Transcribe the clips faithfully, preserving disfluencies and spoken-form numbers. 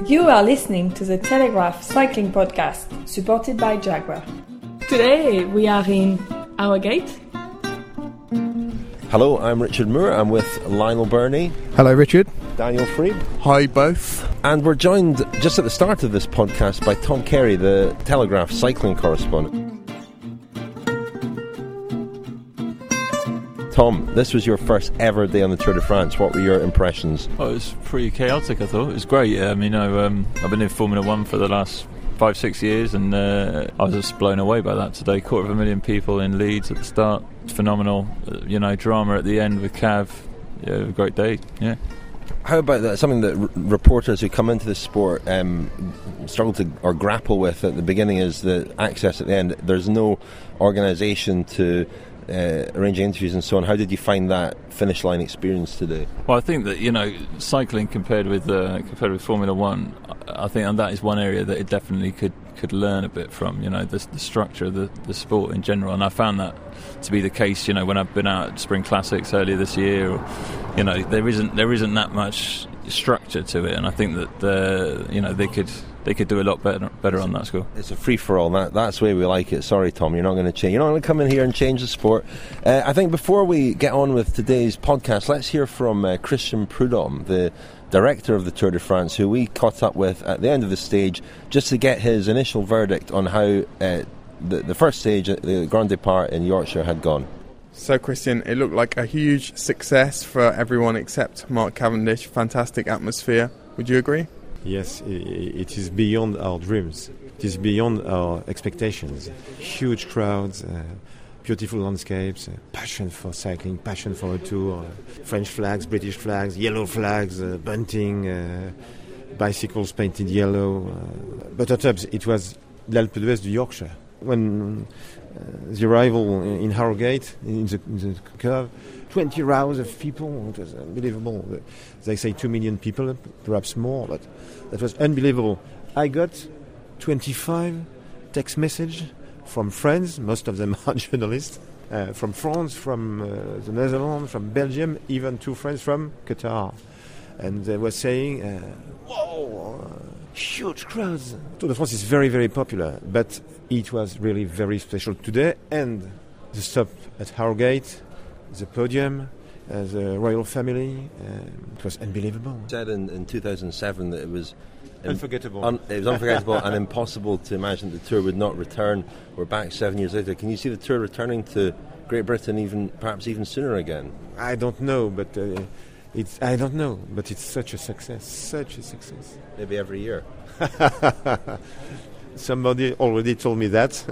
You are listening to the Telegraph Cycling Podcast, supported by Jaguar. Today we are in Harrogate. Hello, I'm Richard Moore. I'm with Lionel Birnie. Hello, Richard. Daniel Freeb. Hi, both. And we're joined just at the start of this podcast by Tom Carey, the Telegraph cycling correspondent. Tom, this was your first ever day on the Tour de France. What were your impressions? Oh, it was pretty chaotic, I thought. It was great. Yeah, I mean, I, um, I've been in Formula One for the last five, six years, and uh, I was just blown away by that today. Quarter of a million people in Leeds at the start. It's phenomenal. Uh, you know, drama at the end with Cav. Yeah, a great day. Yeah. How about that? Something that r- reporters who come into the sport um, struggle to or grapple with at the beginning is the access at the end. There's no organisation to uh, arranging interviews and so on. How did you find that finish line experience today? Well, I think that, you know, cycling compared with uh, compared with Formula One, I think and that is one area that it definitely could, could learn a bit from. You know, the, the structure of the, the sport in general, and I found that to be the case. You know, when I've been out at Spring Classics earlier this year, or, you know, there isn't there isn't that much structure to it, and I think that the you know they could they could do a lot better better on that score. It's a free for all. That that's the way we like it. Sorry, Tom, you're not going to change. You're not going to come in here and change the sport. Uh, I think before we get on with today's podcast, let's hear from uh, Christian Prudhomme, the director of the Tour de France, who we caught up with at the end of the stage, just to get his initial verdict on how uh, the the first stage at the Grand Depart in Yorkshire had gone. So, Christian, it looked like a huge success for everyone except Mark Cavendish. Fantastic atmosphere. Would you agree? Yes, it is beyond our dreams. It is beyond our expectations. Huge crowds, uh, beautiful landscapes, uh, passion for cycling, passion for a tour. Uh, French flags, British flags, yellow flags, uh, bunting, uh, bicycles painted yellow. Uh, but at times it was l'Alpe d'Huez du Yorkshire. When uh, the arrival in Harrogate, in the, in the curve, twenty rows of people, it was unbelievable. They say two million people, perhaps more, but that was unbelievable. I got twenty-five text messages from friends, most of them are journalists, uh, from France, from uh, the Netherlands, from Belgium, even two friends from Qatar. And they were saying, uh, whoa, uh, huge crowds. Tour de France is very, very popular, but it was really very special today. And the stop at Harrogate, the podium, uh, the royal family, uh, it was unbelievable. You said in, in two thousand seven that it was im- Unforgettable. Un- it was unforgettable and impossible to imagine the Tour would not return. We're back seven years later. Can you see the Tour returning to Great Britain even, perhaps even sooner again? I don't know, but uh, it's I don't know, but it's such a success, such a success. Maybe every year. Somebody already told me that.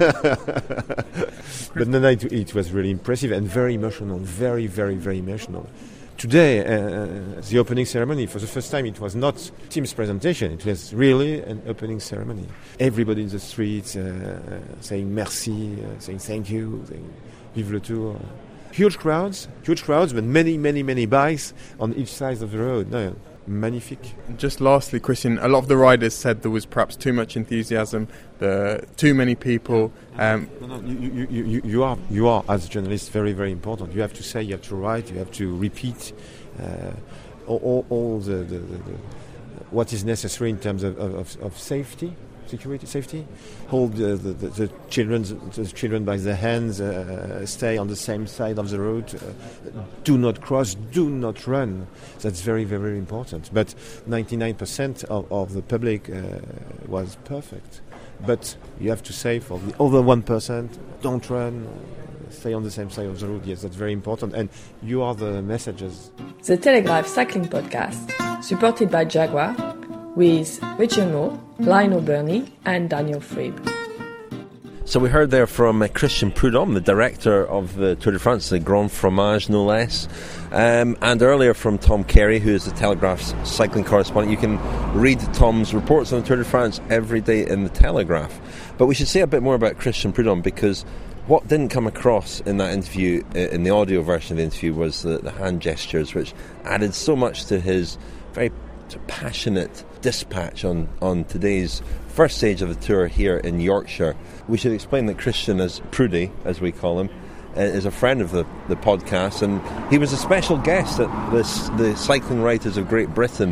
But no, no, it, it was really impressive and very emotional, very, very, very emotional. Today, uh, the opening ceremony, for the first time, it was not team's presentation. It was really an opening ceremony. Everybody in the streets uh, saying merci, uh, saying thank you, saying vive le tour. Huge crowds, huge crowds, but many, many, many bikes on each side of the road. No, magnifique. Just lastly, Christian, a lot of the riders said there was perhaps too much enthusiasm, the too many people. Um, no, no, you, you, you, you are, you are as a journalist, very, very important. You have to say, you have to write, you have to repeat uh, all, all, all the, the, the, the what is necessary in terms of, of, of safety. Security, safety. Hold the, the, the, the children, the children by the hands. Uh, stay on the same side of the road. Uh, do not cross. Do not run. That's very, very, very important. But ninety-nine percent of, of the public uh, was perfect. But you have to say for the other one percent, don't run. Stay on the same side of the road. Yes, that's very important. And you are the messengers. The Telegraph Cycling Podcast, supported by Jaguar, with Richard Moore, Lionel Birnie and Daniel Freeb. So we heard there from uh, Christian Prudhomme, the director of the Tour de France, the Grand Fromage no less, um, and earlier from Tom Carey, who is the Telegraph's cycling correspondent. You can read Tom's reports on the Tour de France every day in the Telegraph. But we should say a bit more about Christian Prudhomme, because what didn't come across in that interview, in the audio version of the interview, was the, the hand gestures, which added so much to his very passionate dispatch on, on today's first stage of the Tour here in Yorkshire. We should explain that Christian, as Prudy, as we call him, uh, is a friend of the, the podcast, and he was a special guest at this, the Cycling Writers of Great Britain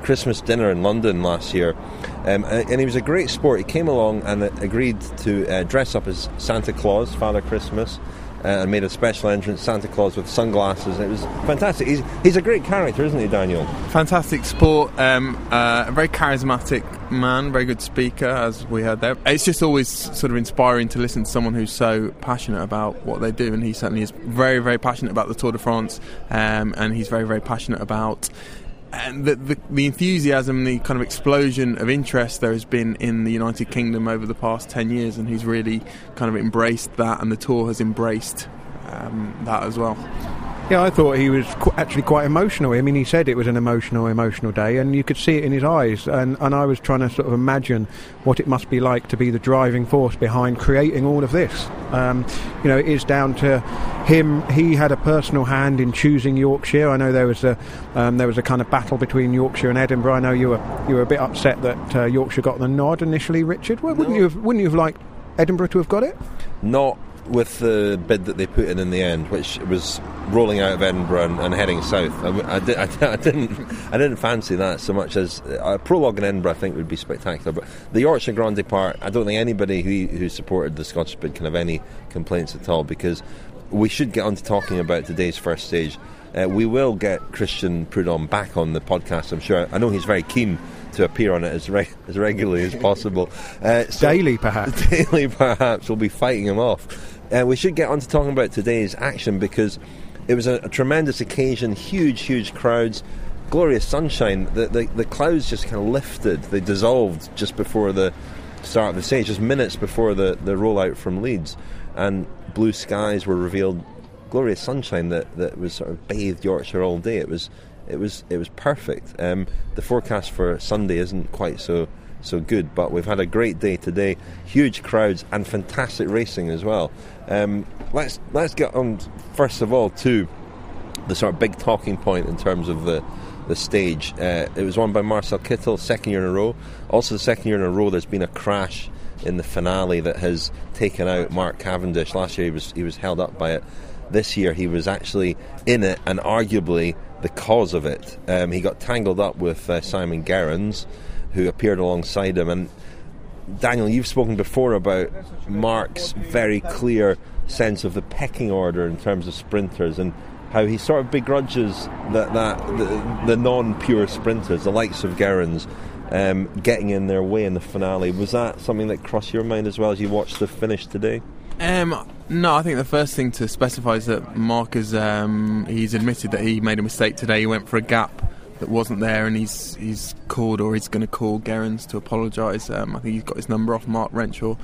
Christmas dinner in London last year, um, and, and he was a great sport. He came along and agreed to uh, dress up as Santa Claus, Father Christmas, uh, and made a special entrance, Santa Claus with sunglasses. And it was fantastic. He's, he's a great character, isn't he, Daniel? Fantastic sport, um, uh, a very charismatic man, very good speaker, as we heard there. It's just always sort of inspiring to listen to someone who's so passionate about what they do, and he certainly is very, very passionate about the Tour de France, um, and he's very, very passionate about and the, the, the enthusiasm, the kind of explosion of interest there has been in the United Kingdom over the past ten years, and he's really kind of embraced that, and the Tour has embraced um, that as well. Yeah, I thought he was qu- actually quite emotional. I mean, he said it was an emotional, emotional day, and you could see it in his eyes. And, and I was trying to sort of imagine what it must be like to be the driving force behind creating all of this. Um, you know, it is down to him. He had a personal hand in choosing Yorkshire. I know there was a um, there was a kind of battle between Yorkshire and Edinburgh. I know you were you were a bit upset that uh, Yorkshire got the nod initially, Richard. Well, wouldn't no. you have, wouldn't you have liked Edinburgh to have got it? Not with the bid that they put in in the end, which was rolling out of Edinburgh and, and heading south. I, I, did, I, I didn't I didn't fancy that so much as a prologue in Edinburgh. I think would be spectacular, but the Yorkshire Grand Depart, I don't think anybody who, who supported the Scottish bid can have any complaints at all, because we should get on to talking about today's first stage. Uh, we will get Christian Prudhomme back on the podcast, I'm sure. I know he's very keen to appear on it as, re- as regularly as possible. Uh, so daily, perhaps. Daily, perhaps. We'll be fighting him off. Uh, we should get on to talking about today's action, because it was a, a tremendous occasion, huge, huge crowds, glorious sunshine. The, the, the clouds just kind of lifted. They dissolved just before the start of the stage, just minutes before the, the rollout from Leeds. And blue skies were revealed, glorious sunshine that, that was sort of bathed Yorkshire all day. It was it was it was perfect. Um, the forecast for Sunday isn't quite so so good, but we've had a great day today. Huge crowds and fantastic racing as well. Um, let's let's get on first of all to the sort of big talking point in terms of the the stage. Uh, it was won by Marcel Kittel, second year in a row. Also, the second year in a row, there's been a crash in the finale that has taken out Mark Cavendish. Last year he was he was held up by it. This year he was actually in it and arguably the cause of it. Um, he got tangled up with uh, Simon Gerrans, who appeared alongside him. And Daniel, you've spoken before about Mark's very clear sense of the pecking order in terms of sprinters, and how he sort of begrudges that, that the, the non-pure sprinters, the likes of Gerrans, um, getting in their way in the finale. Was that something that crossed your mind as well as you watched the finish today? Um, no, I think the first thing to specify is that Mark has um, he's admitted that he made a mistake today. He went for a gap that wasn't there, and he's he's called, or he's going to call Gerrans to apologise. Um, I think he's got his number off Mark Renshaw,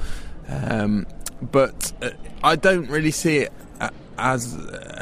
um, but uh, I don't really see it as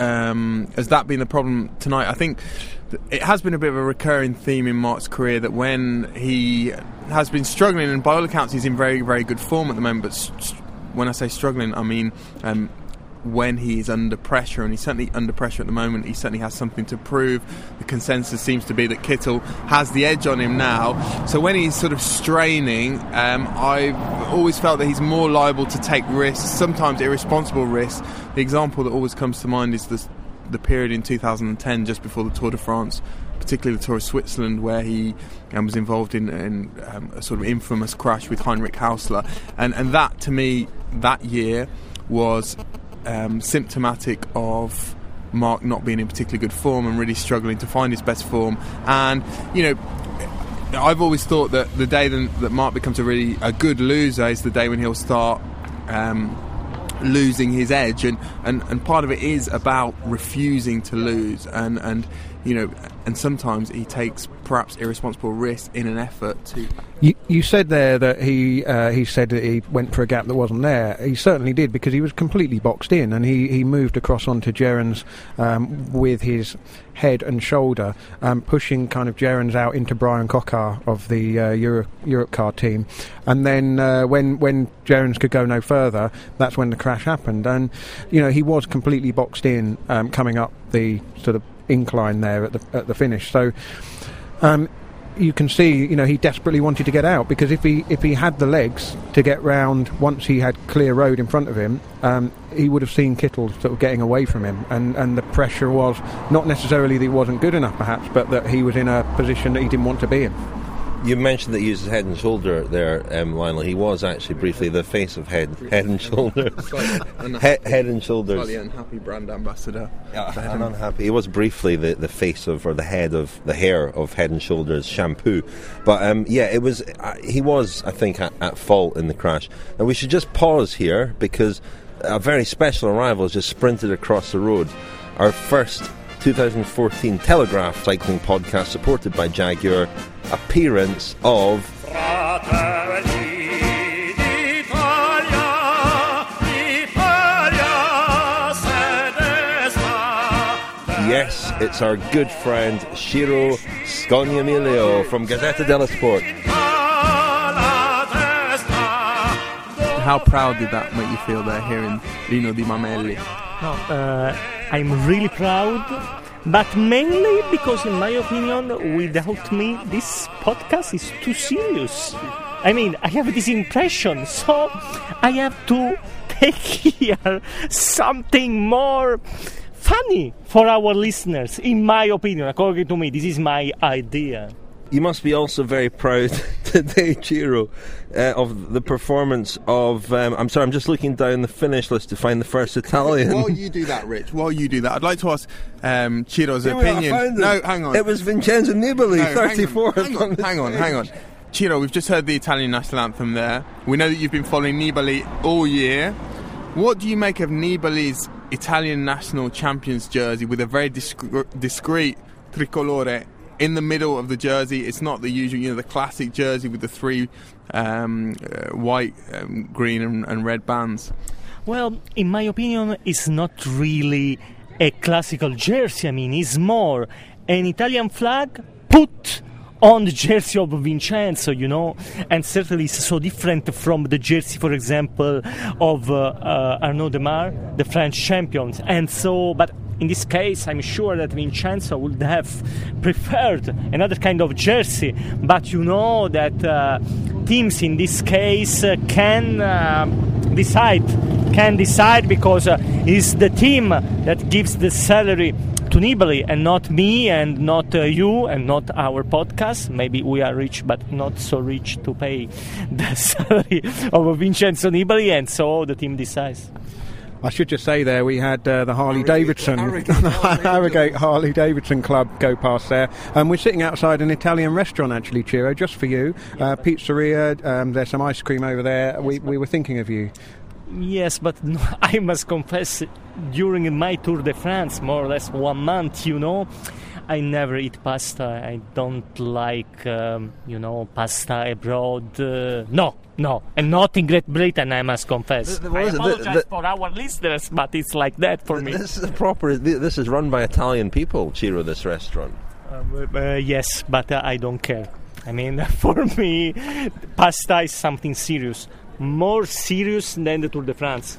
um, as that being the problem tonight. I think it has been a bit of a recurring theme in Mark's career that when he has been struggling, and by all accounts he's in very, very good form at the moment, but st- when I say struggling, I mean um, when he's under pressure, and he's certainly under pressure at the moment. He certainly has something to prove. The consensus seems to be that Kittel has the edge on him now. So when he's sort of straining, um, I've always felt that he's more liable to take risks, sometimes irresponsible risks. The example that always comes to mind is the, the period in two thousand ten, just before the Tour de France, particularly the Tour of Switzerland, where he um, was involved in, in um, a sort of infamous crash with Heinrich Hausler. And, and that, to me, that year was um, symptomatic of Mark not being in particularly good form and really struggling to find his best form. And, you know, I've always thought that the day then, that Mark becomes a really a good loser is the day when he'll start um, losing his edge, and, and, and part of it is about refusing to lose, and, and you know, and sometimes he takes perhaps irresponsible risks in an effort to. You, you said there that he uh, he said that he went for a gap that wasn't there. He certainly did, because he was completely boxed in, and he, he moved across onto Gerrans um, with his head and shoulder, um, pushing kind of Gerrans out into Brian Coquard of the uh, Euro, Europcar team. And then uh, when when Gerrans could go no further, that's when the crash happened. And you know, he was completely boxed in um, coming up the sort of incline there at the at the finish. So. Um, you can see, you know, he desperately wanted to get out, because if he if he had the legs to get round once he had clear road in front of him, um, he would have seen Kittel sort of getting away from him, and, and the pressure was not necessarily that he wasn't good enough perhaps, but that he was in a position that he didn't want to be in. You mentioned that he uses Head and Shoulder there, um, Lionel. He was actually briefly the face of Head Head and Shoulders. Head, head and Shoulders. Slightly unhappy brand ambassador. Yeah, I'm unhappy. He was briefly the, the face of, or the head of, the hair of Head and Shoulders shampoo. But um, yeah, it was. Uh, he was, I think, at, at fault in the crash. And we should just pause here, because a very special arrival has just sprinted across the road. Our first twenty fourteen Telegraph cycling podcast, supported by Jaguar, appearance of yes, it's our good friend Ciro Scognamiglio from Gazzetta dello Sport. How proud did that make you feel there, hearing Lino Di Mameli? No, uh, I'm really proud, but mainly because, in my opinion, without me, this podcast is too serious. I mean, I have this impression, so I have to take here something more funny for our listeners, in my opinion. According to me, this is my idea. You must be also very proud today, Ciro, uh, of the performance of... Um, I'm sorry, I'm just looking down the finish list to find the first Italian. While you do that, Rich, while you do that, I'd like to ask um, Ciro's Here opinion. No, hang on. It was Vincenzo Nibali, no, thirty-fourth. Hang on, hang on, hang on, hang on. Ciro, we've just heard the Italian national anthem there. We know that you've been following Nibali all year. What do you make of Nibali's Italian national champions jersey with a very discre- discreet tricolore in the middle of the jersey? It's not the usual, you know, the classic jersey with the three um, uh, white, um, green and, and red bands. Well, in my opinion, it's not really a classical jersey. I mean, it's more an Italian flag put on the jersey of Vincenzo, you know, and certainly it's so different from the jersey, for example, of uh, uh, Arnaud Démare, the French champions. And so, but in this case, I'm sure that Vincenzo would have preferred another kind of jersey. But you know that uh, teams in this case uh, can uh, decide, can decide because uh, it's the team that gives the salary to Nibali, and not me, and not uh, you, and not our podcast. Maybe we are rich, but not so rich to pay the salary of Vincenzo Nibali, and so the team decides. I should just say there we had uh, the Harley Davidson, Harrogate Harley Davidson Club go past there, and we're sitting outside an Italian restaurant actually, Ciro, just for you. Uh, pizzeria, um, there's some ice cream over there. We we were thinking of you. Yes, but no, I must confess, during my Tour de France, more or less one month, you know, I never eat pasta. I don't like, um, you know, pasta abroad. Uh, no, no, and not in Great Britain, I must confess. The, the, I apologize the, the, for our listeners, but it's like that for me. This is a proper. This is run by Italian people, Ciro. This restaurant. Uh, uh, yes, but uh, I don't care. I mean, for me, pasta is something serious. More serious than the Tour de France,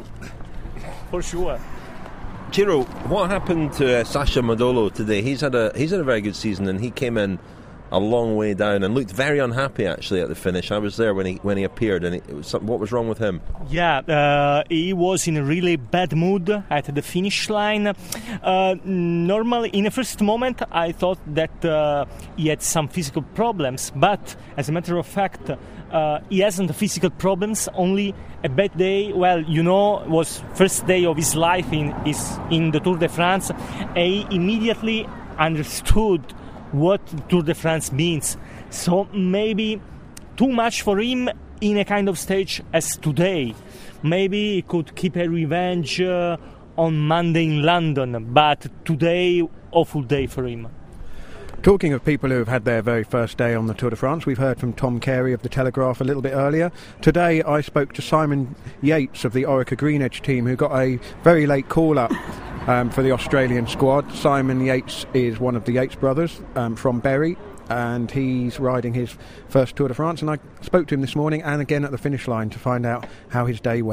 for sure. Ciro, what happened to uh, Sasha Modolo today? He's had a he's had a very good season, and he came in a long way down and looked very unhappy actually at the finish. I was there when he when he appeared, and it was, what was wrong with him? Yeah, uh, he was in a really bad mood at the finish line. Uh, normally, in the first moment, I thought that uh, he had some physical problems, but as a matter of fact, uh, he hasn't physical problems, only a bad day. Well, you know, it was first day of his life in his, in the Tour de France. He immediately understood what Tour de France means. So maybe too much for him in a kind of stage as today. Maybe he could keep a revenge uh, on Monday in London, but today, awful day for him. Talking of people who have had their very first day on the Tour de France, we've heard from Tom Carey of The Telegraph a little bit earlier. Today I spoke to Simon Yates of the Orica Greenedge team, who got a very late call-up um, for the Australian squad. Simon Yates is one of the Yates brothers um, from Bury, and he's riding his first Tour de France, and I spoke to him this morning and again at the finish line to find out how his day went.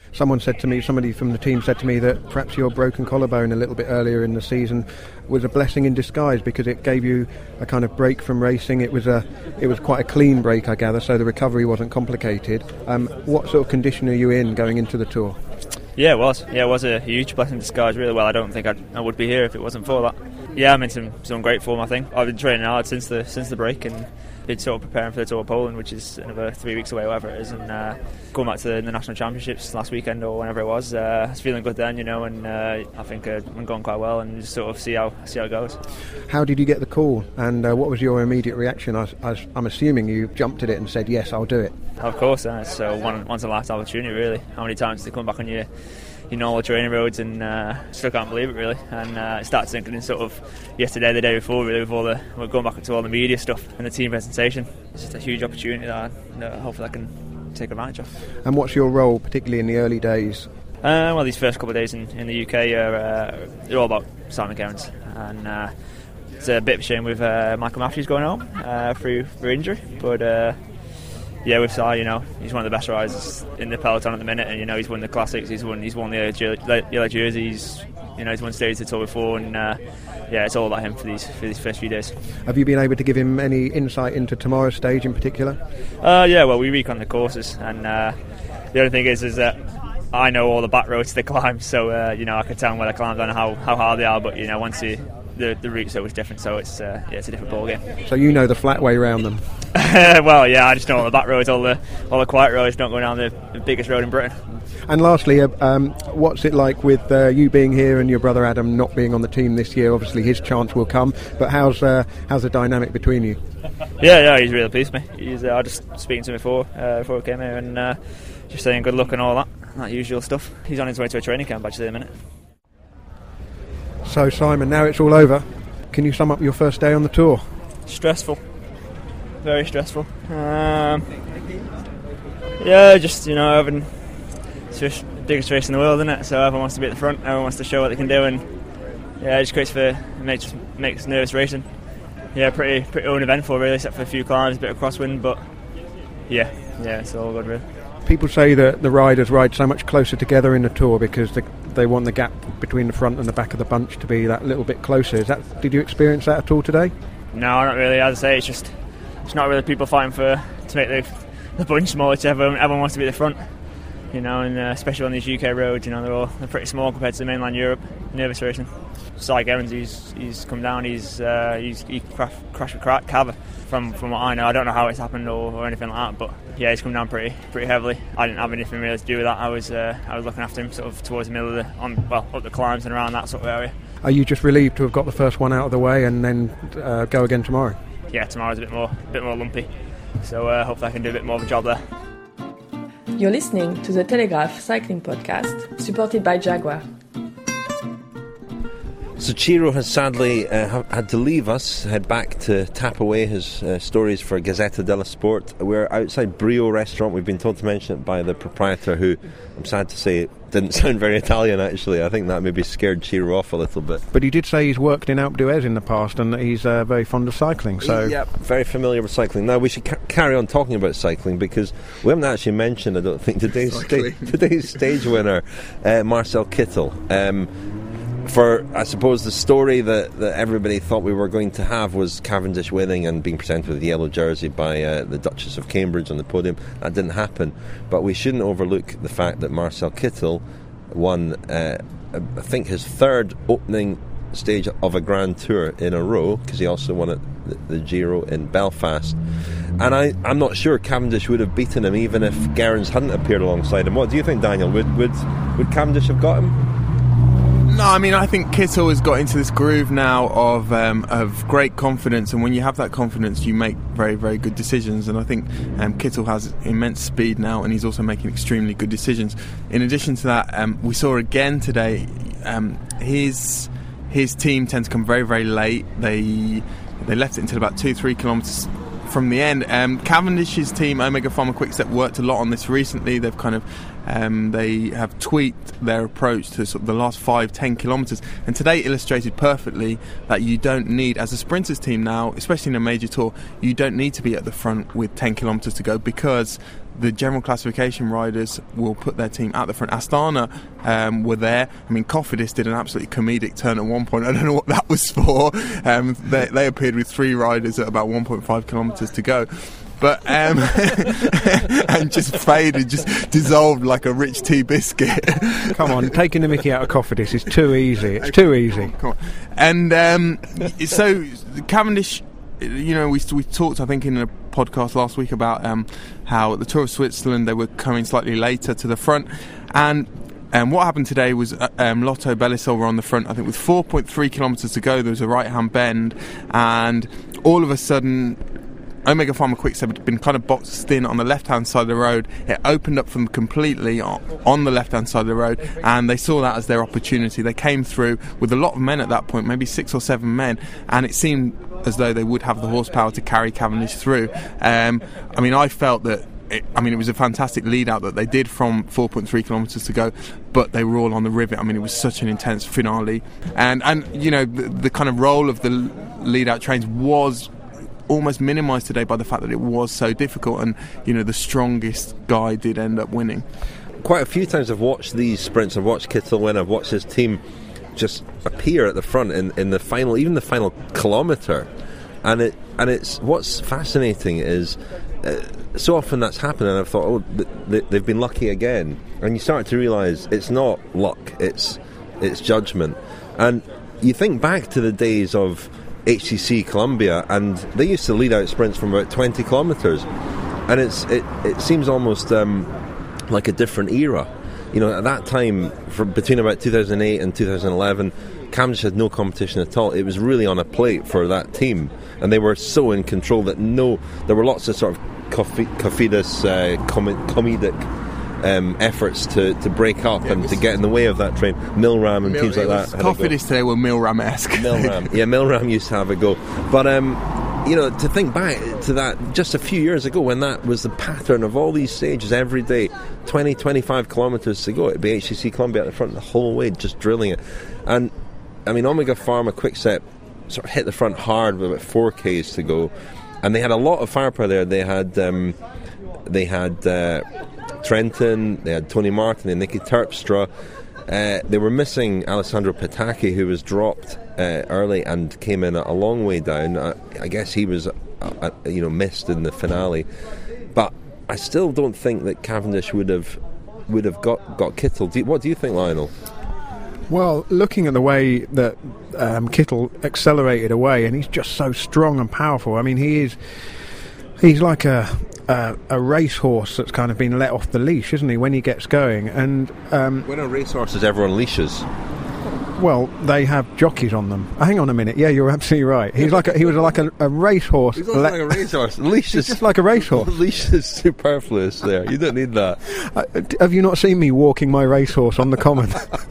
Someone said to me, somebody from the team said to me that perhaps your broken collarbone a little bit earlier in the season was a blessing in disguise because it gave you a kind of break from racing. It was a, it was quite a clean break, I gather, so the recovery wasn't complicated. Um, what sort of condition are you in going into the Tour? Yeah, it was. Yeah, it was a huge blessing in disguise, really. Well, I don't think I'd, I would be here if it wasn't for that. Yeah, I'm in some, some great form, I think. I've been training hard since the since the break and been sort of preparing for the Tour of Poland, which is another three weeks away, whatever it is, and uh, going back to the, the National Championships last weekend or whenever it was. Uh, I was feeling good then, you know, and uh, I think uh, I'm going quite well and just sort of see how see how it goes. How did you get the call, and uh, what was your immediate reaction? I, I, I'm assuming you jumped at it and said, yes, I'll do it. Of course, uh, it's uh, one once in a lifetime opportunity, really. How many times to come back on your you know, all the training roads, and uh, still can't believe it, really. And uh, it started sinking in sort of yesterday, the day before, really, with all the we're going back to all the media stuff and the team presentation. It's just a huge opportunity that I, uh, hopefully I can take advantage of. And what's your role, particularly in the early days? Uh, well, these first couple of days in, in the U K are uh, they're all about Simon Gerrans, and uh, it's a bit of a shame with uh, Michael Matthews going home uh, through through injury, but. Uh, Yeah, with Si, you know, he's one of the best riders in the peloton at the minute, and you know he's won the classics, he's won, he's won the yellow jerseys, you know he's won stages of the Tour before, and uh, yeah, it's all about him for these for these first few days. Have you been able to give him any insight into tomorrow's stage in particular? Uh, yeah, well, we recon the courses, and uh, the only thing is, is that I know all the back roads to the climb, so uh, you know I can tell him where the climbs are and how, how hard they are, but you know once you The, the route's always different, so it's uh, yeah, it's a different ball game. So you know the flat way round them? Well, yeah, I just know all the back roads, all the all the quiet roads, don't go down the, the biggest road in Britain. And lastly, uh, um, what's it like with uh, you being here and your brother Adam not being on the team this year? Obviously, his chance will come, but how's uh, how's the dynamic between you? Yeah, yeah, he's really pleased with me. He's uh, I just speaking to him before uh, before we came here, and uh, just saying good luck and all that, that usual stuff. He's on his way to a training camp actually in a minute. So Simon, now it's all over. Can you sum up your first day on the Tour? Stressful, very stressful. Um, yeah, just you know, having it's just the biggest race in the world, isn't it? So everyone wants to be at the front, everyone wants to show what they can do, and yeah, it just creates for it makes makes nervous racing. Yeah, pretty pretty uneventful really, except for a few climbs, a bit of crosswind, but yeah, yeah, it's all good really. People say that the riders ride so much closer together in the Tour because the, they want the gap between the front and the back of the bunch to be that little bit closer. Is that, did you experience that at all today? No, not really. As I say, it's just it's not really people fighting for to make the, the bunch smaller. It's everyone, everyone wants to be at the front, you know, and uh, especially on these U K roads, you know, they're all they're pretty small compared to mainland Europe. Nervous racing. Si Gerrans, he's he's come down. He's uh, he's he crashed, crashed with Cav. From from what I know, I don't know how it's happened or, or anything like that, but yeah, he's come down pretty pretty heavily. I didn't have anything really to do with that. I was uh, I was looking after him sort of towards the middle of the on well up the climbs and around that sort of area. Are you just relieved to have got the first one out of the way and then uh, go again tomorrow? Yeah, tomorrow's a bit more a bit more lumpy, so uh, hopefully I can do a bit more of a job there. You're listening to the Telegraph Cycling Podcast, supported by Jaguar. So Ciro has sadly uh, ha- had to leave us, head back to tap away his uh, stories for Gazzetta dello Sport. We're outside Brio restaurant. We've been told to mention it by the proprietor, who, I'm sad to say, didn't sound very Italian actually. I think that maybe scared Ciro off a little bit. But he did say he's worked in Alpe d'Huez in the past and that he's uh, very fond of cycling. So yeah, very familiar with cycling. Now we should ca- carry on talking about cycling because we haven't actually mentioned, I don't think, today's, sta- today's stage winner, uh, Marcel Kittel. Um, For, I suppose, the story that, that everybody thought we were going to have was Cavendish winning and being presented with the yellow jersey by uh, the Duchess of Cambridge on the podium. That didn't happen. But we shouldn't overlook the fact that Marcel Kittel won, uh, I think, his third opening stage of a Grand Tour in a row, because he also won it, the, the Giro in Belfast. And I, I'm not sure Cavendish would have beaten him even if Gerrans hadn't appeared alongside him. What do you think, Daniel? Would, would, would Cavendish have got him? No, I mean, I think Kittel has got into this groove now of um, of great confidence, and when you have that confidence, you make very, very good decisions. And I think um, Kittel has immense speed now, and he's also making extremely good decisions. In addition to that, um, we saw again today, um, his his team tend to come very, very late. They they left it until about two, three kilometres from the end. Um, Cavendish's team, Omega Pharma Quickstep, worked a lot on this recently. They've kind of um, they have tweaked their approach to sort of the last five, ten kilometres, and today illustrated perfectly that you don't need, as a sprinters team now, especially in a major tour, you don't need to be at the front with ten kilometres to go, because the general classification riders will put their team at the front. Astana um, were there. I mean, Cofidis did an absolutely comedic turn at one point. I don't know what that was for. Um, they, they appeared with three riders at about one point five kilometres to go. But um, and just faded, just dissolved like a rich tea biscuit. Come on, taking the mickey out of Cofidis is too easy. It's too easy. Come on. And um, so Cavendish, you know, we we talked, I think, in a podcast last week about um, how at the Tour of Switzerland they were coming slightly later to the front, and um, what happened today was uh, um, Lotto Belisol were on the front. I think with four point three kilometres to go, there was a right-hand bend, and all of a sudden, Omega Pharma Quickstep had been kind of boxed in on the left-hand side of the road. It opened up for them completely on the left-hand side of the road, and they saw that as their opportunity. They came through with a lot of men at that point, maybe six or seven men, and it seemed as though they would have the horsepower to carry Cavendish through. Um, I mean, I felt that It, I mean, it was a fantastic lead-out that they did from four point three kilometres to go, but they were all on the rivet. I mean, it was such an intense finale. And, and you know, the, the kind of role of the lead-out trains was almost minimised today by the fact that it was so difficult, and, you know, the strongest guy did end up winning. Quite a few times I've watched these sprints, I've watched Kittel win, I've watched his team just appear at the front in, in the final, even the final kilometre. And it and it's what's fascinating is uh, so often that's happened, and I've thought, oh, th- th- they've been lucky again. And you start to realise it's not luck, it's it's judgment. And you think back to the days of H C C Columbia, and they used to lead out sprints from about twenty kilometres, and it's it, it seems almost um, like a different era. You know, at that time, from between about two thousand eight and two thousand eleven, Cavendish had no competition at all. It was really on a plate for that team, and they were so in control that no, there were lots of sort of Cofidis uh, com- comedic um, efforts to, to break up yeah, and to get in the way of that train. Milram and Mil- teams like that. Cofidis today were Milram-esque. Milram, yeah, Milram used to have a go, but um, you know, to think back to that just a few years ago when that was the pattern of all these stages every day, twenty, twenty-five kilometres to go, it'd be H C C Columbia at the front the whole way, just drilling it. And I mean, Omega Pharma Quickstep sort of hit the front hard with about four Ks to go, and they had a lot of firepower there. They had um, they had uh, Trentin, they had Tony Martin, and Nicky Terpstra. Uh, they were missing Alessandro Petacchi, who was dropped uh, early and came in a long way down. I, I guess he was, uh, uh, you know, missed in the finale. But I still don't think that Cavendish would have would have got got Kittel. Do you, what do you think, Lionel? Well, looking at the way that um, Kittel accelerated away, and he's just so strong and powerful. I mean, he is. He's like a. Uh, a racehorse that's kind of been let off the leash, isn't he, when he gets going? And um, when are racehorses ever on leashes? Well, they have jockeys on them. Oh, hang on a minute. Yeah, you're absolutely right. He's like a, he was like a, a racehorse. He's le- like a racehorse. Leash is just like a racehorse. Leash is superfluous. There, you don't need that. Uh, have you not seen me walking my racehorse on the common?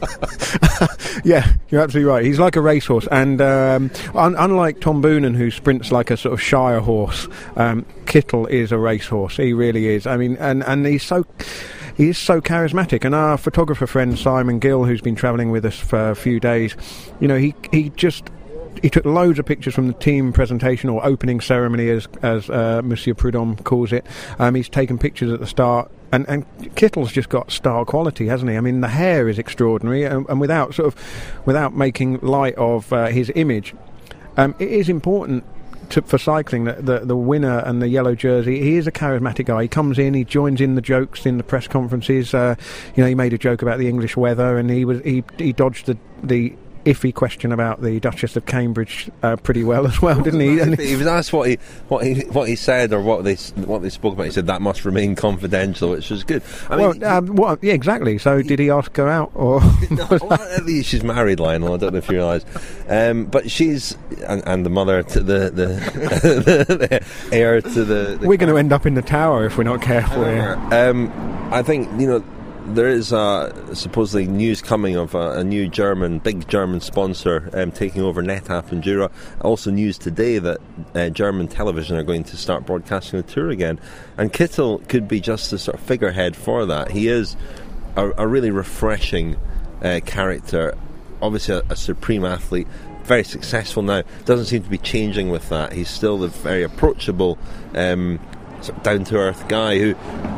Yeah, you're absolutely right. He's like a racehorse, and um, un- unlike Tom Boonen, who sprints like a sort of Shire horse, um, Kittel is a racehorse. He really is. I mean, and and he's so. He is so charismatic, and our photographer friend Simon Gill, who's been travelling with us for a few days, you know, he he just he took loads of pictures from the team presentation or opening ceremony, as as uh, Monsieur Prudhomme calls it. Um, he's taken pictures at the start, and and Kittel's just got star quality, hasn't he? I mean, the hair is extraordinary, and, and without sort of without making light of uh, his image, um, it is important. To, for cycling, the, the the winner and the yellow jersey, he is a charismatic guy. He comes in, he joins in the jokes in the press conferences. Uh, you know, he made a joke about the English weather, and he was he he dodged the the iffy question about the Duchess of Cambridge uh, pretty well as well, didn't he? And he was asked what he what he what he said or what they what they spoke about. He said that must remain confidential, which was good. I well, mean, um, well, yeah, exactly. So, he, did he ask her out, or no, well, at least she's married, Lionel. I don't know if you realise, um, but she's and, and the mother to the the, the heir to the. the we're going to end up in the tower if we're not careful. However, yeah. um, I think you know. There is uh, supposedly news coming of a, a new German, big German sponsor um, taking over NetApp and Jura. Also news today that uh, German television are going to start broadcasting the Tour again. And Kittel could be just the sort of figurehead for that. He is a, a really refreshing uh, character, obviously a, a supreme athlete, very successful now. Doesn't seem to be changing with that. He's still the very approachable, um, sort of down-to-earth guy who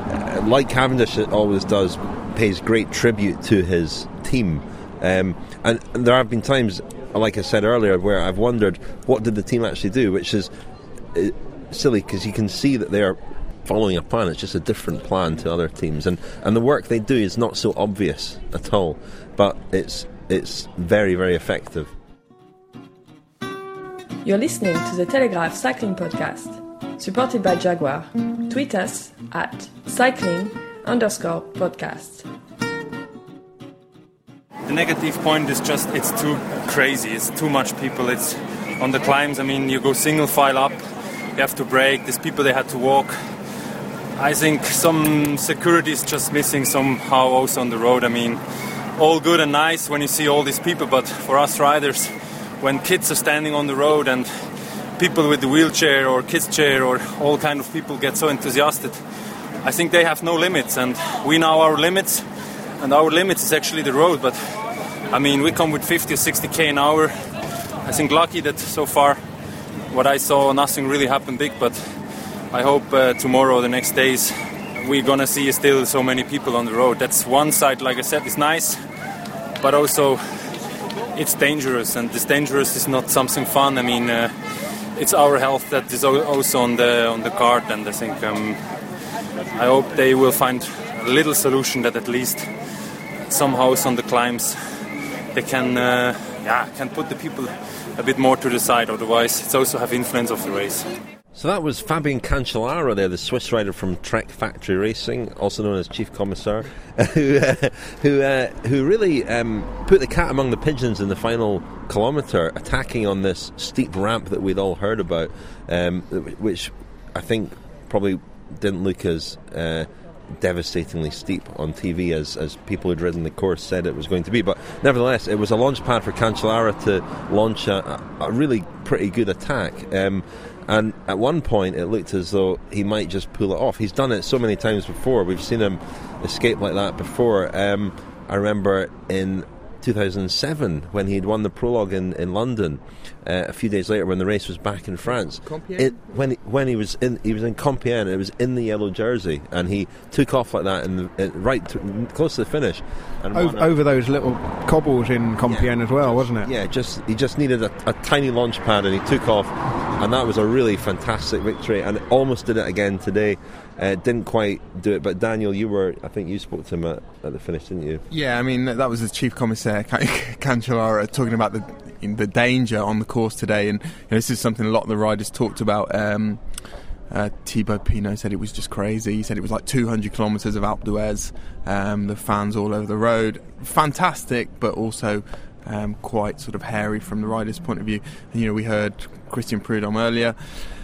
like Cavendish always does, pays great tribute to his team. Um, and, and there have been times, like I said earlier, where I've wondered, what did the team actually do? Which is uh, silly, because you can see that they are following a plan. It's just a different plan to other teams, and, and the work they do is not so obvious at all, but it's it's very, very effective. You're listening to the Telegraph Cycling Podcast, supported by Jaguar. Tweet us at cycling underscore podcast. The negative point is just it's too crazy. It's too much people. It's on the climbs. I mean, you go single file up, you have to brake. There's people they had to walk. I think some security is just missing somehow also on the road. I mean, all good and nice when you see all these people, but for us riders, when kids are standing on the road and people with the wheelchair or kids chair or all kind of people get so enthusiastic, I think they have no limits, and we know our limits, and our limits is actually the road. But I mean, we come with fifty or sixty k an hour. I think lucky that so far what I saw, nothing really happened big, but I hope uh, tomorrow, the next days, we're gonna see still so many people on the road. That's one side, like I said, is nice, but also it's dangerous, and this dangerous is not something fun. I mean, uh, it's our health that is also on the on the card, and I think um, I hope they will find a little solution that at least somehow on the climbs they can uh, yeah can put the people a bit more to the side. Otherwise, it's also have influence of the race. So that was Fabian Cancellara there, the Swiss rider from Trek Factory Racing, also known as Chief Commissar, who uh, who uh, who really um, put the cat among the pigeons in the final kilometre, attacking on this steep ramp that we'd all heard about, um, which I think probably didn't look as uh, devastatingly steep on T V as, as people who'd ridden the course said it was going to be. But nevertheless, it was a launch pad for Cancellara to launch a, a really pretty good attack. Um, And at one point, it looked as though he might just pull it off. He's done it so many times before. We've seen him escape like that before. Um, I remember in two thousand seven when he'd won the prologue in, in London. Uh, a few days later, when the race was back in France, it, when he, when he was in he was in Compiègne, it was in the yellow jersey, and he took off like that in the, in, right to, close to the finish. And over, over those little cobbles in Compiègne yeah, as well, wasn't it? Yeah, just he just needed a, a tiny launch pad, and he took off, and that was a really fantastic victory. And almost did it again today. Uh, didn't quite do it, but Daniel, you were I think you spoke to him at, at the finish, didn't you? Yeah, I mean that was the Chief Commissaire Cancellara talking about the the danger on the course today, and you know, this is something a lot of the riders talked about. Um, uh, Thibaut Pinot said it was just crazy. He said it was like two hundred kilometres of Alpe d'Huez. Um, the fans all over the road, fantastic, but also um, quite sort of hairy from the riders' point of view. And, you know, we heard Christian Prudhomme earlier.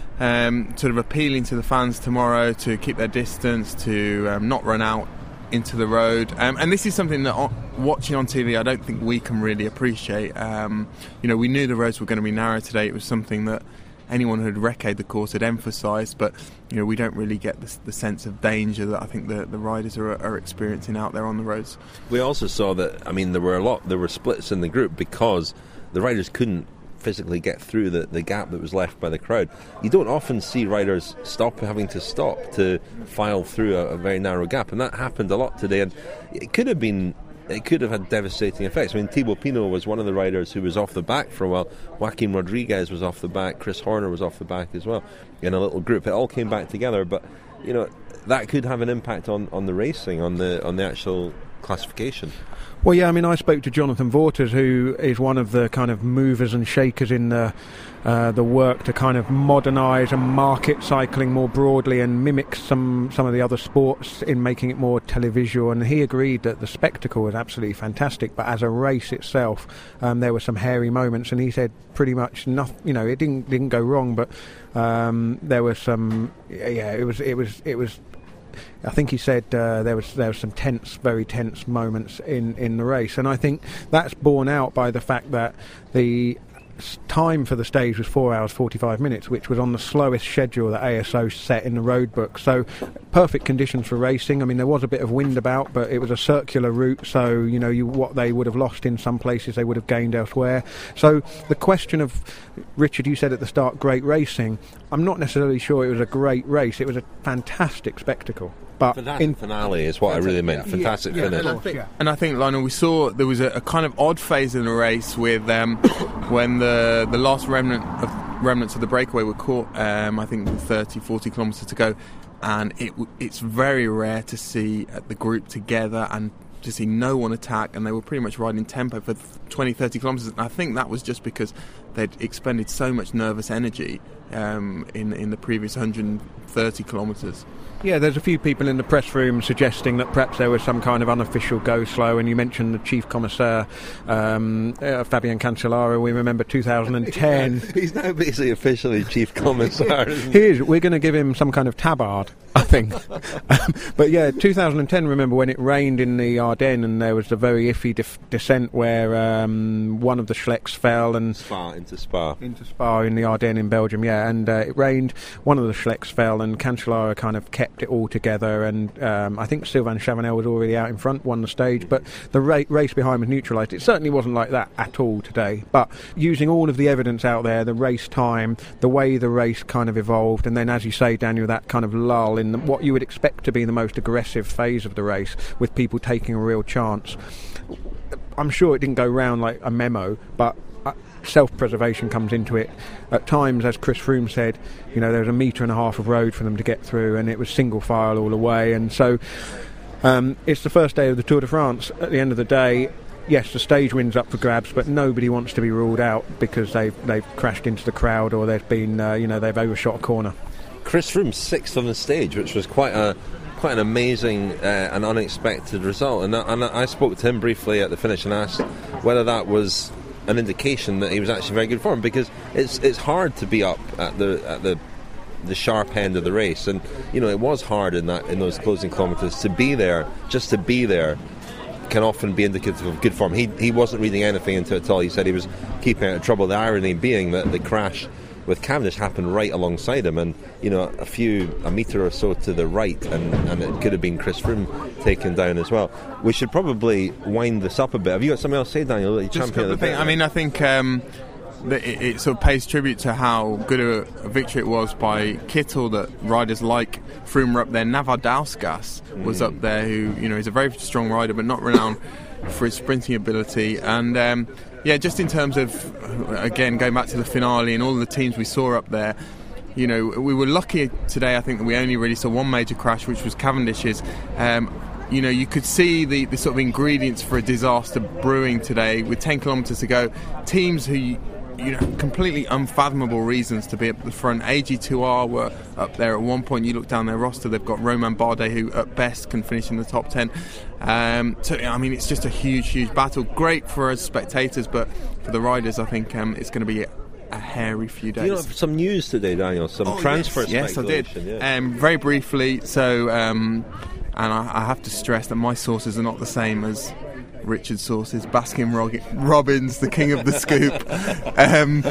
Um, sort of appealing to the fans tomorrow to keep their distance, to um, not run out into the road, um, and this is something that on, watching on T V I don't think we can really appreciate. Um, you know, we knew the roads were going to be narrow today. It was something that anyone who had recce'd the course had emphasised, but you know, we don't really get the, the sense of danger that I think the, the riders are, are experiencing out there on the roads. We also saw that, I mean, there were a lot there were splits in the group because the riders couldn't physically get through the, the gap that was left by the crowd. You don't often see riders stop having to stop to file through a, a very narrow gap, and that happened a lot today, and it could have been it could have had devastating effects. I mean, Thibaut Pinot was one of the riders who was off the back for a while. Joaquin Rodriguez was off the back, Chris Horner was off the back as well in a little group. It all came back together, but you know, that could have an impact on, on the racing, on the on the actual classification. Well, yeah, I mean, I spoke to Jonathan Vaughters, who is one of the kind of movers and shakers in the uh, the work to kind of modernise and market cycling more broadly and mimic some, some of the other sports in making it more televisual. And he agreed that the spectacle was absolutely fantastic, but as a race itself, um, there were some hairy moments. And he said pretty much nothing. You know, it didn't didn't go wrong, but um, there was some. Yeah, it was it was it was. I think he said uh, there was there was some tense, very tense moments in, in the race, and I think that's borne out by the fact that the time for the stage was four hours forty-five minutes, which was on the slowest schedule that A S O set in the road book. So perfect conditions for racing. I mean, there was a bit of wind about, but it was a circular route, so you know, you, what they would have lost in some places they would have gained elsewhere. So the question of, Richard, you said at the start, great racing. I'm not necessarily sure it was a great race. It was a fantastic spectacle. But fantastic in finale is what I really meant. Fantastic yeah, finish. yeah, of course, yeah. And I think, Lionel, we saw there was a, a kind of odd phase in the race with um, when the the last remnant of remnants of the breakaway were caught. Um, I think thirty, forty kilometres to go, and it it's very rare to see the group together and to see no one attack, and they were pretty much riding tempo for twenty, thirty kilometres. And I think that was just because they'd expended so much nervous energy um, in in the previous one hundred thirty kilometres. Yeah, there's a few people in the press room suggesting that perhaps there was some kind of unofficial go slow, and you mentioned the chief commissaire, um, uh, Fabian Cancellara. We remember two thousand ten. He's now basically officially chief commissaire. He is. We're going to give him some kind of tabard, I think. um, but yeah, two thousand ten, remember when it rained in the Ardennes and there was the very iffy def- descent where um, one of the Schlecks fell and... Spa, into Spa. Into Spa in the Ardennes in Belgium, yeah, and uh, it rained, one of the Schlecks fell and Cancellara kind of kept it all together, and um, I think Sylvain Chavanel was already out in front, won the stage, but the ra- race behind was neutralised. It certainly wasn't like that at all today, but using all of the evidence out there, the race time, the way the race kind of evolved, and then, as you say, Daniel, that kind of lull in the, what you would expect to be the most aggressive phase of the race, with people taking a real chance. I'm sure it didn't go round like a memo, but uh, self-preservation comes into it. At times, as Chris Froome said, you know, there was a metre and a half of road for them to get through, and it was single file all the way, and so um, it's the first day of the Tour de France. At the end of the day, yes, the stage wind's up for grabs, but nobody wants to be ruled out because they've, they've crashed into the crowd or they've been, uh, you know, they've overshot a corner. Chris Froome sixth on the stage, which was quite a quite an amazing uh, and unexpected result. And, and I spoke to him briefly at the finish and asked whether that was an indication that he was actually in very good form, because it's it's hard to be up at the at the the sharp end of the race, and you know it was hard in that in those closing kilometres to be there. Just to be there can often be indicative of good form. He he wasn't reading anything into it at all. He said he was keeping out of trouble. The irony being that the crash with Cavendish happened right alongside him, and you know a few a metre or so to the right, and, and it could have been Chris Froome taken down as well. We should probably wind this up a bit. Have you got something else to say, Daniel? That you Just champion a thing. I mean, I think um, that it, it sort of pays tribute to how good a, a victory it was by Kittel that riders like Froome were up there. Navadauskas mm. was up there, who you know is a very strong rider, but not renowned for his sprinting ability. And um, yeah, just in terms of, again, going back to the finale and all the teams we saw up there, you know, we were lucky today, I think, that we only really saw one major crash, which was Cavendish's. Um, you know, you could see the, the sort of ingredients for a disaster brewing today with ten kilometres to go. Teams who, you know, completely unfathomable reasons to be up the front. A G two R were up there at one point. You look down their roster, they've got Romain Bardet, who at best can finish in the top ten. Um, so, I mean, it's just a huge, huge battle. Great for us spectators, but for the riders, I think um, it's going to be a hairy few days. You know, some news today, Daniel, some oh, transfer yes. speculation. Yes, I did. Yeah. Um, very briefly, so, um, and I, I have to stress that my sources are not the same as Richard's sources. Baskin Robbins, the king of the scoop. Um,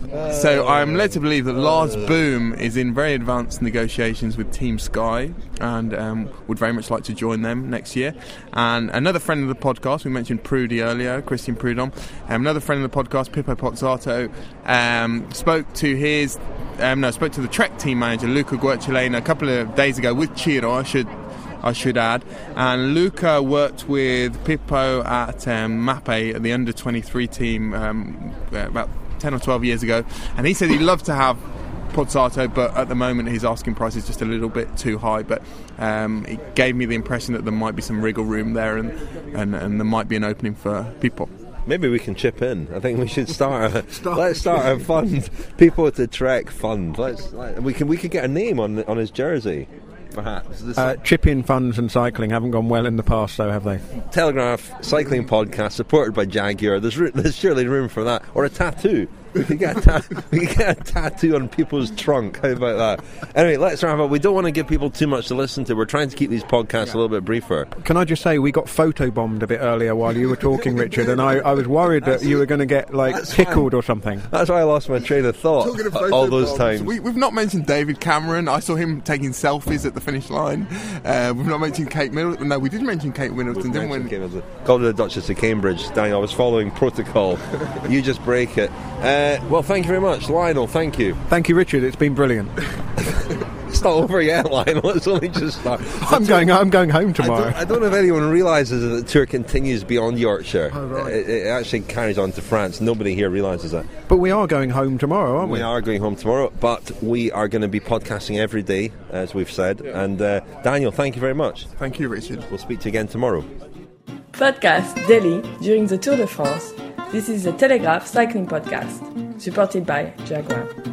so I'm led to believe that Lars Boom is in very advanced negotiations with Team Sky, and um, would very much like to join them next year. And another friend of the podcast, we mentioned Prudy earlier, Christian Prudhomme, um, another friend of the podcast, Pippo Pozzato, um, spoke to his um, no, spoke to the Trek team manager Luca Guercilena a couple of days ago with Ciro, I should I should add. And Luca worked with Pippo at um, Mappe, at the under twenty-three team, um, about ten or twelve years ago. And he said he'd love to have Pozzato, but at the moment his asking price is just a little bit too high. But um, it gave me the impression that there might be some wriggle room there, and, and, and there might be an opening for Pippo. Maybe we can chip in. I think we should start. A, start. Let's start a fund. People to Trek fund. Let's. Let, we can. We could get a name on on his jersey. Perhaps. Uh, chip-in funds and cycling haven't gone well in the past, though, have they? Telegraph Cycling Podcast, supported by Jaguar. There's, there's surely room for that. Or a tattoo. We could get a, ta- we could get a tattoo on people's trunk. How about that? Anyway, let's wrap up. We don't want to give people too much to listen to. We're trying to keep these podcasts yeah. a little bit briefer. Can I just say, we got photobombed a bit earlier while you were talking, Richard, and I, I was worried that you were going to get, like, that's tickled or something. That's why I lost my train of thought all those times. We, we've not mentioned David Cameron. I saw him taking selfies at the finish line. Uh, we've not mentioned Kate Middleton. No, we did mention Kate Middleton, didn't we? Middleton. Called her the Duchess of Cambridge. Daniel, I was following protocol. You just break it. Uh, well, thank you very much. Lionel, thank you. Thank you, Richard. It's been brilliant. It's not over yet, Lionel. It's only just started. I'm going. I'm going home tomorrow. I don't, I don't know if anyone realises that the tour continues beyond Yorkshire. Oh, right. it, it actually carries on to France. Nobody here realises that. But we are going home tomorrow, aren't we? We are going home tomorrow, but we are going to be podcasting every day, as we've said. Yeah. And uh, Daniel, thank you very much. Thank you, Richard. We'll speak to you again tomorrow. Podcast daily during the Tour de France. This is the Telegraph Cycling Podcast, supported by Jaguar.